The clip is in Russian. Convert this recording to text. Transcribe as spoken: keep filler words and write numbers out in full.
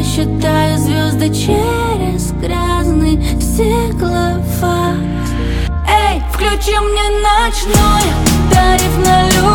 считаю звезды через грязный стеклофар. Эй, включи мне ночное, тариф на любовь.